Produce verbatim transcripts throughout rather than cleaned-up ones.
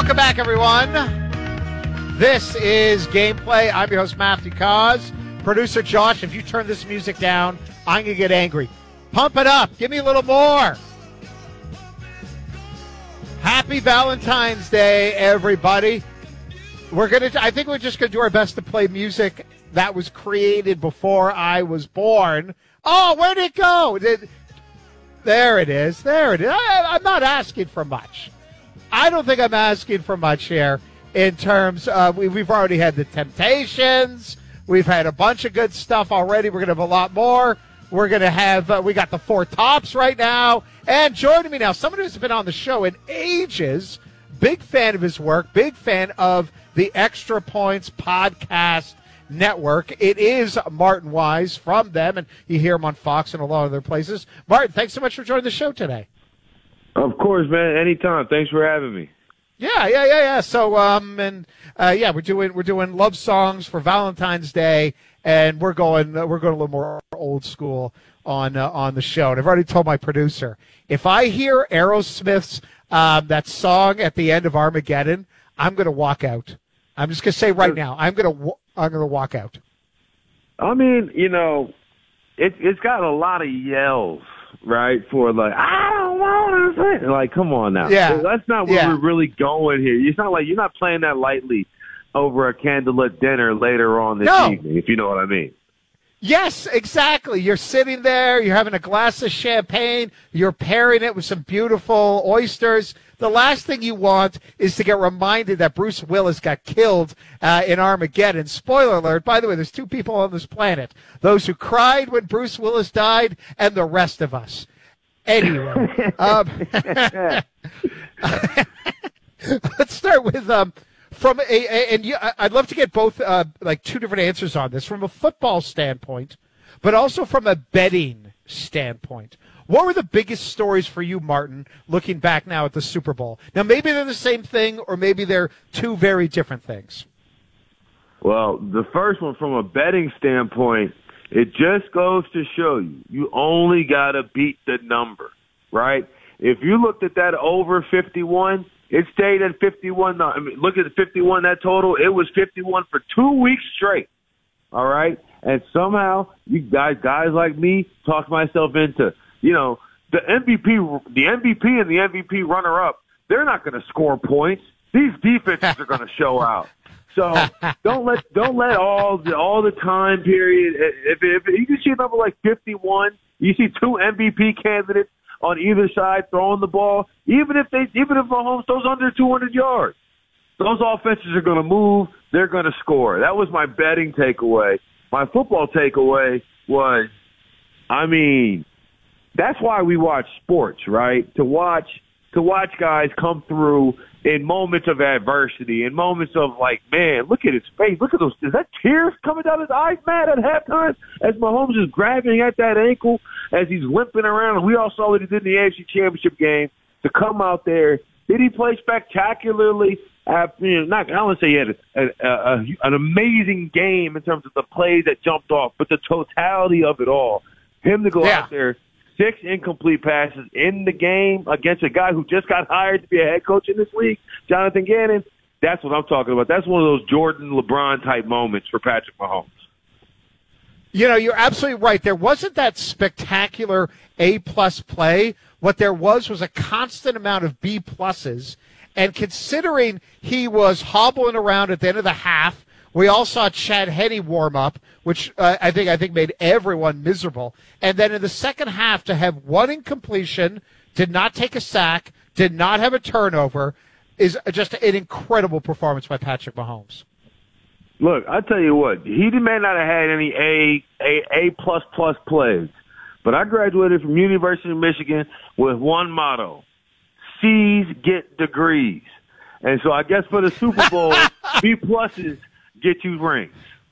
Welcome back, everyone. This is Gameplay. I'm your host, Matthew Cause. Producer Josh, if you turn this music down, I'm going to get angry. Pump it up. Give me a little more. Happy Valentine's Day, everybody. We're going to, I think we're just going to do our best to play music that was created before I was born. Oh, where'd it go? Did, there it is. There it is. I, I'm not asking for much. I don't think I'm asking for much here in terms of, we, we've already had the Temptations. We've had a bunch of good stuff already. We're going to have a lot more. We're going to have, uh, we got the Four Tops right now. And joining me now, someone who's been on the show in ages, big fan of his work, big fan of the Extra Points Podcast Network. It is Martin Wise from them, and you hear him on Fox and a lot of other places. Martin, thanks so much for joining the show today. Of course, man. Anytime. Thanks for having me. Yeah, yeah, yeah, yeah. So, um, and uh, yeah, we're doing we're doing love songs for Valentine's Day, and we're going uh, we're going a little more old school on uh, on the show. And I've already told my producer, if I hear Aerosmith's um, that song at the end of Armageddon, I'm going to walk out. I'm just going to say right now, I'm going to I'm going to walk out. I mean, you know, it, it's got a lot of yells, right? For like, I don't want to say, like, come on now. Yeah, that's not where yeah. we're really going here. It's not like you're not playing that lightly over a candlelit dinner later on this no. evening, if you know what I mean. Yes, exactly. You're sitting there, you're having a glass of champagne, you're pairing it with some beautiful oysters. The last thing you want is to get reminded that Bruce Willis got killed uh, in Armageddon. Spoiler alert, by the way, there's two people on this planet. Those who cried when Bruce Willis died and the rest of us. Anyway, um, let's start with... Um, From a, a and you, I'd love to get both, uh, like two different answers on this from a football standpoint, but also from a betting standpoint. What were the biggest stories for you, Martin, looking back now at the Super Bowl? Now, maybe they're the same thing, or maybe they're two very different things. Well, the first one, from a betting standpoint, it just goes to show you, you only got to beat the number, right? If you looked at that over fifty-one, it stayed at fifty-one. I mean, look at the fifty-one, that total. It was fifty-one for two weeks straight. All right? And somehow, you guys, guys like me, talked myself into, you know, the M V P, the M V P and the M V P runner-up, they're not going to score points. These defenses are going to show out. So don't let don't let all the all the time period. If, if, if you can see a number like fifty-one, you see two M V P candidates on either side throwing the ball, even if they, even if Mahomes throws under two hundred yards, those offenses are going to move. They're going to score. That was my betting takeaway. My football takeaway was, I mean, that's why we watch sports, right? To watch, to watch guys come through in moments of adversity, in moments of like, man, look at his face. Look at those. Is that tears coming down his eyes, man, at halftime? As Mahomes is grabbing at that ankle, as he's limping around. And we all saw what he did in the A F C Championship game. To come out there, did he play spectacularly? Uh, you know, not, I don't want to say he had a, a, a, an amazing game in terms of the plays that jumped off, but the totality of it all. Him to go yeah. out there, six incomplete passes in the game against a guy who just got hired to be a head coach in this league, Jonathan Gannon. That's what I'm talking about. That's one of those Jordan, LeBron-type moments for Patrick Mahomes. You know, you're absolutely right. There wasn't that spectacular A-plus play. What there was was a constant amount of B-pluses. And considering he was hobbling around at the end of the half, we all saw Chad Henne warm up, which uh, I think I think made everyone miserable. And then in the second half, to have one incompletion, did not take a sack, did not have a turnover, is just an incredible performance by Patrick Mahomes. Look, I tell you what, he may not have had any A A A plus plus plays, but I graduated from University of Michigan with one motto: C's get degrees. And so I guess for the Super Bowl, B pluses get you rings.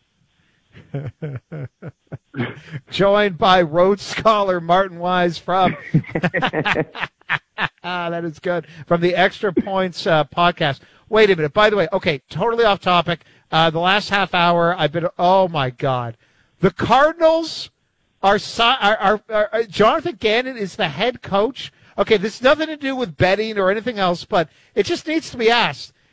Joined by Rhodes Scholar Martin Wise from that is good from the Extra Points uh, podcast. Wait a minute. By the way, okay, totally off topic. Uh, the last half hour, I've been. Oh my God, the Cardinals are, are, are, are. Jonathan Gannon is the head coach. Okay, this has nothing to do with betting or anything else, but it just needs to be asked.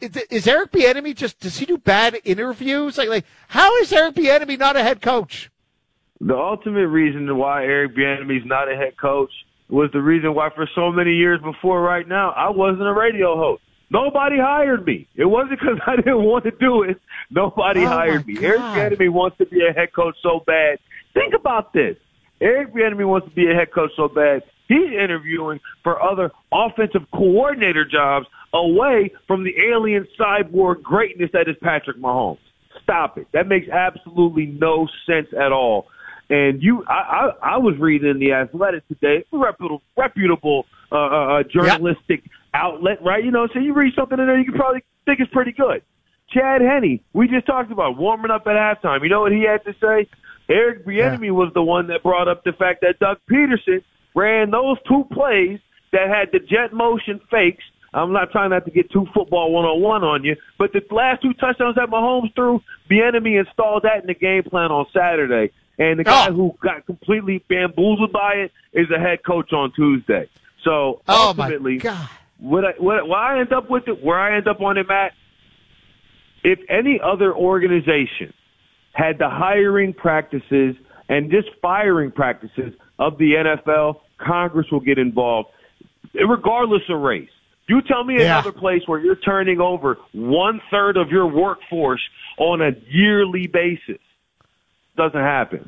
is Eric Bieniemy just, does he do bad interviews? Like, like how is Eric Bieniemy not a head coach? The ultimate reason why Eric Bieniemy is not a head coach was the reason why for so many years before right now, I wasn't a radio host. Nobody hired me. It wasn't because I didn't want to do it. Nobody oh hired me. God. Eric Bieniemy wants to be a head coach so bad. Think about this. Eric Bieniemy wants to be a head coach so bad. He's interviewing for other offensive coordinator jobs away from the alien cyborg greatness that is Patrick Mahomes. Stop it. That makes absolutely no sense at all. And you, I, I, I was reading in the Athletic today, a reputable, reputable uh, uh, journalistic yep. outlet, right? You know, so you read something in there, you can probably think it's pretty good. Chad Henne, we just talked about warming up at halftime. You know what he had to say? Eric Bieniemy yeah. was the one that brought up the fact that Doug Peterson ran those two plays that had the jet motion fakes. I'm not trying not to get too football one oh one on you, but the last two touchdowns that Mahomes threw, Bieniemy installed that in the game plan on Saturday. And the guy oh. who got completely bamboozled by it is the head coach on Tuesday. So oh ultimately, my God. What I, what, where I end up with it, where I end up on it, Matt, if any other organization had the hiring practices and just firing practices of the N F L, Congress will get involved, regardless of race. You tell me yeah. another place where you're turning over one-third of your workforce on a yearly basis. Doesn't happen.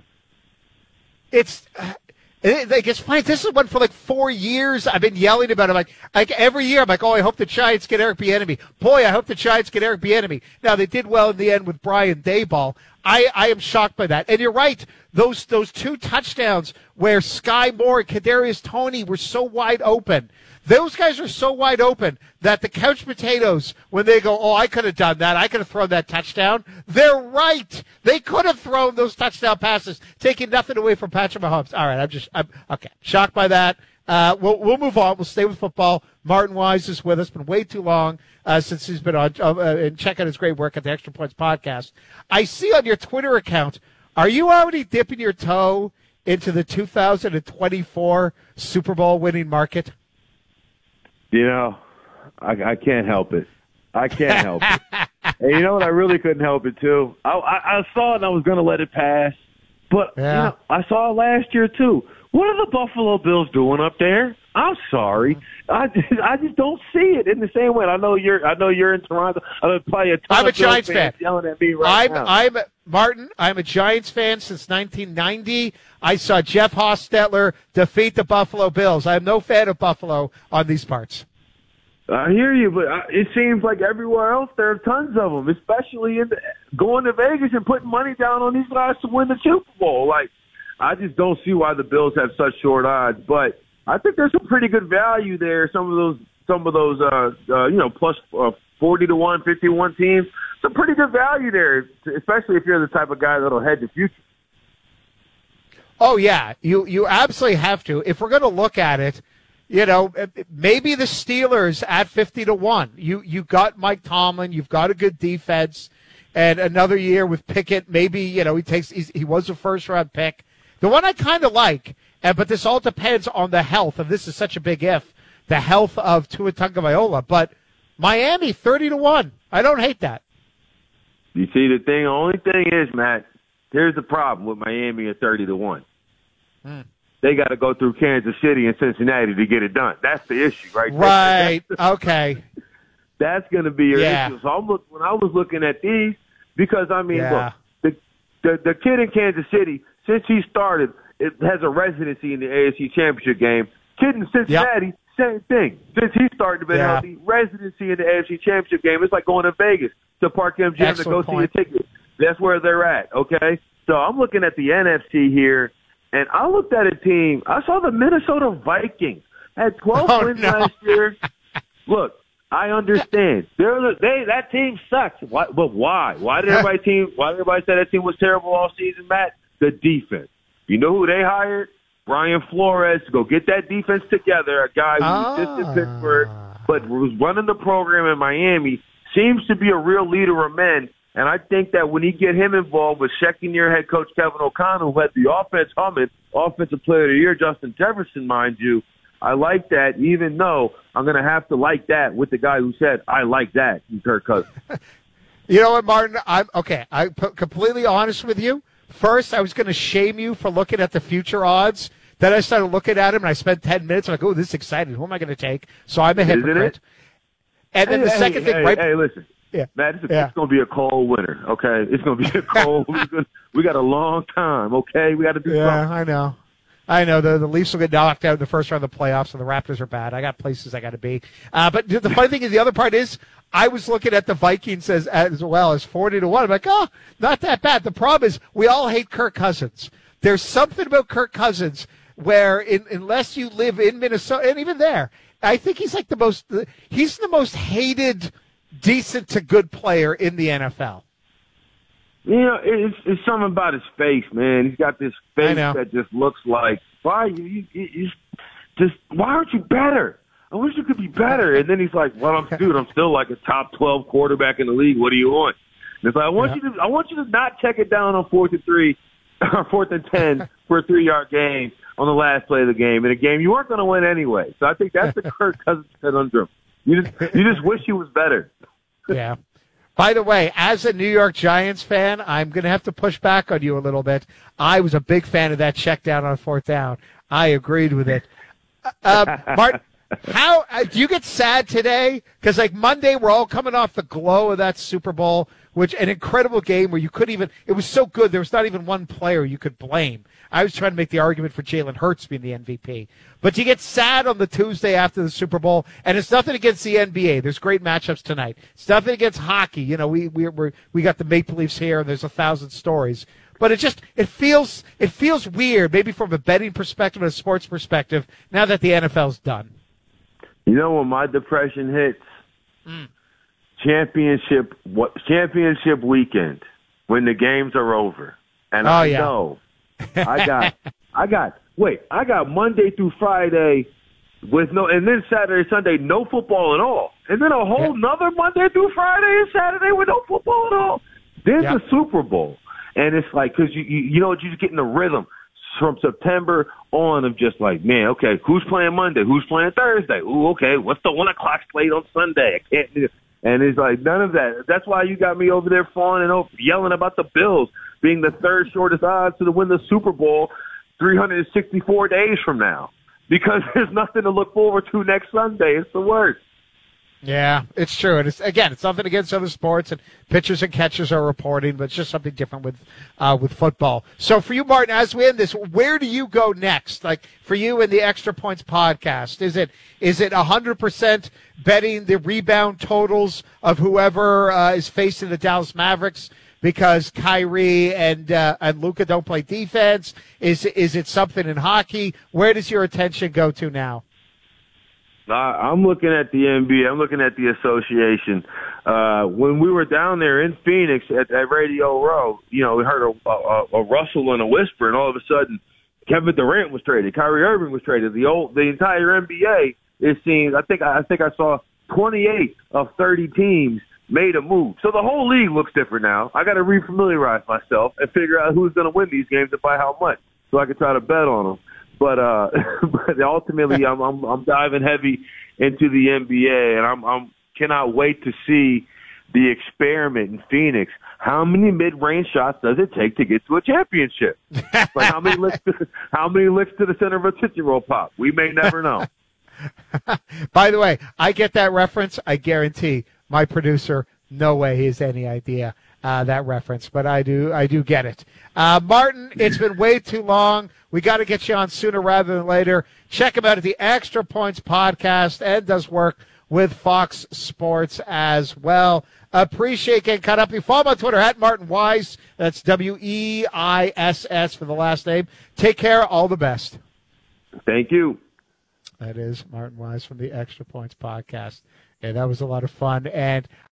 It's it, like it's funny. This is one for like four years. I've been yelling about it. Like like every year, I'm like, oh, I hope the Giants get Eric Bieniemy. Boy, I hope the Giants get Eric Bieniemy. Now they did well in the end with Brian Daboll. I, I am shocked by that. And you're right. Those those two touchdowns where Sky Moore and Kadarius Toney were so wide open. Those guys are so wide open that the couch potatoes, when they go, oh, I could have done that, I could have thrown that touchdown, they're right. They could have thrown those touchdown passes, taking nothing away from Patrick Mahomes. All right, I'm just, I'm, okay, shocked by that. Uh, we'll, we'll move on. We'll stay with football. Martin Wise is with us. Been way too long uh, since he's been on, uh, and check out his great work at the Extra Points podcast. I see on your Twitter account, are you already dipping your toe into the two thousand twenty-four Super Bowl winning market? You know, I, I can't help it. I can't help it. And you know what? I really couldn't help it, too. I, I, I saw it and I was going to let it pass. But yeah. you know, I saw it last year, too. What are the Buffalo Bills doing up there? I'm sorry. I just, I just don't see it in the same way. I know you're I know you're in Toronto. I'm probably a ton I'm of a Giants fan. Yelling at me right I'm, now. I'm Martin. I'm a Giants fan since nineteen ninety. I saw Jeff Hostetler defeat the Buffalo Bills. I'm no fan of Buffalo on these parts. I hear you, but it seems like everywhere else there are tons of them, especially in the, going to Vegas and putting money down on these guys to win the Super Bowl. Like, I just don't see why the Bills have such short odds, but I think there's some pretty good value there. Some of those, some of those, uh, uh, you know, plus uh, forty to one, fifty to one teams. Some pretty good value there, especially if you're the type of guy that'll hedge the future. Oh yeah, you you absolutely have to. If we're going to look at it, you know, maybe the Steelers at fifty to one. You you got Mike Tomlin. You've got a good defense, and another year with Pickett. Maybe you know he takes he's, he was a first round pick. The one I kind of like, and but this all depends on the health, and this is such a big if, the health of Tua Tagovailoa. But Miami thirty to one. I don't hate that. You see, the thing, the only thing is, Matt, here's the problem with Miami at thirty to one. Hmm. They got to go through Kansas City and Cincinnati to get it done. That's the issue, right? Right. That's, okay. That's going to be your yeah. issue. So I'm look, when I was looking at these, because, I mean, yeah. look, the, the, the kid in Kansas City, since he started, it has a residency in the A F C Championship game. Kid in Cincinnati, yep. same thing. Since he started to be yeah. healthy, residency in the A F C Championship game. It's like going to Vegas to Park M G M Excellent to go point. see a ticket. That's where they're at, okay? So I'm looking at the N F C here, and I looked at a team. I saw the Minnesota Vikings had twelve oh, wins no. last year. Look, I understand. They're the, they that team sucks. Why, but why? Why did everybody team? Why did everybody say that team was terrible all season, Matt? The defense. You know who they hired? Brian Flores to go get that defense together. A guy who was just in Pittsburgh, but was running the program in Miami. Seems to be a real leader of men. And I think that when you get him involved with second-year head coach Kevin O'Connell, who had the offense humming, offensive player of the year, Justin Jefferson, mind you, I like that, even though I'm going to have to like that with the guy who said, I like that, Kirk Cousins. You know what, Martin? I'm okay. I'm completely honest with you. First, I was going to shame you for looking at the future odds. Then I started looking at him, and I spent ten minutes. I'm like, oh, this is exciting. Who am I going to take? So I'm a hypocrite. And then hey, the hey, second hey, thing, right? Hey, listen. Yeah. Matt, it's, yeah. it's going to be a cold winter, okay? It's going to be a cold We got a long time, okay? We got to do yeah, something. Yeah, I know. I know. The, the Leafs will get knocked out in the first round of the playoffs, and the Raptors are bad. I got places I got to be. Uh, but the funny thing is, the other part is, I was looking at the Vikings as, as well as forty to one. I'm like, oh, not that bad. The problem is, we all hate Kirk Cousins. There's something about Kirk Cousins where, in, unless you live in Minnesota, and even there, I think he's like the most, he's the most hated, decent to good player in the N F L. You know, it's, it's something about his face, man. He's got this face that just looks like, why you, you, you just, why aren't you better? I wish you could be better. And then he's like, well, I'm, dude, I'm still like a top twelve quarterback in the league. What do you want? And it's like, I want yeah. you to, I want you to not check it down on fourth and three, or fourth and ten for a three-yard gain on the last play of the game in a game you weren't going to win anyway. So I think that's the Kirk Cousins conundrum. You just, you just wish he was better. Yeah. By the way, as a New York Giants fan, I'm going to have to push back on you a little bit. I was a big fan of that check down on fourth down. I agreed with it. Uh, Martin, how uh, do you get sad today? Because like Monday, we're all coming off the glow of that Super Bowl, which an incredible game where you couldn't even. It was so good. There was not even one player you could blame. I was trying to make the argument for Jalen Hurts being the M V P. But you get sad on the Tuesday after the Super Bowl, and it's nothing against the N B A. There's great matchups tonight. It's nothing against hockey. You know, we we we we got the Maple Leafs here, and there's a thousand stories. But it just it feels it feels weird, maybe from a betting perspective and a sports perspective, now that the N F L's done. You know when my depression hits? Mm. Championship what championship weekend when the games are over. And oh, I yeah. know I got I got wait, I got Monday through Friday with no and then Saturday, Sunday, no football at all. And then a whole yeah. nother Monday through Friday and Saturday with no football at all. Then yeah. the Super Bowl. And it's like, because you, you, you know, you just get in the rhythm from September on of just like, man, okay, who's playing Monday? Who's playing Thursday? Ooh, okay, what's the one o'clock slate on Sunday? I can't do it. And it's like, none of that. That's why you got me over there fawning and yelling about the Bills being the third shortest odds to win the Super Bowl three hundred sixty-four days from now. Because there's nothing to look forward to next Sunday. It's the worst. Yeah, it's true. And it's again, it's nothing against other sports, and pitchers and catchers are reporting, but it's just something different with uh, with football. So for you, Martin, as we end this, where do you go next? Like for you in the Extra Points podcast, is it is it one hundred percent betting the rebound totals of whoever uh, is facing the Dallas Mavericks because Kyrie and uh, and Luka don't play defense? Is is it something in hockey? Where does your attention go to now? I'm looking at the N B A. I'm looking at the association. Uh, when we were down there in Phoenix at, at Radio Row, you know, we heard a, a, a rustle and a whisper, and all of a sudden, Kevin Durant was traded. Kyrie Irving was traded. The old, the entire N B A, it seems. I think, I think I saw twenty-eight of thirty teams made a move. So the whole league looks different now. I got to refamiliarize myself and figure out who's going to win these games and by how much, so I can try to bet on them. But uh, but ultimately, I'm, I'm I'm diving heavy into the N B A, and I'm I'm cannot wait to see the experiment in Phoenix. How many mid-range shots does it take to get to a championship? Like how many licks to, how many licks to the center of a Tootsie Roll Pop? We may never know. By the way, I get that reference. I guarantee my producer, no way he has any idea uh, that reference, but I do I do get it. Uh, Martin, it's been way too long. We got to get you on sooner rather than later. Check him out at the Extra Points podcast and does work with Fox Sports as well. Appreciate getting caught up. You follow him on Twitter at Martin Weiss. That's W E I S S for the last name. Take care. All the best. Thank you. That is Martin Weiss from the Extra Points podcast. And that was a lot of fun. And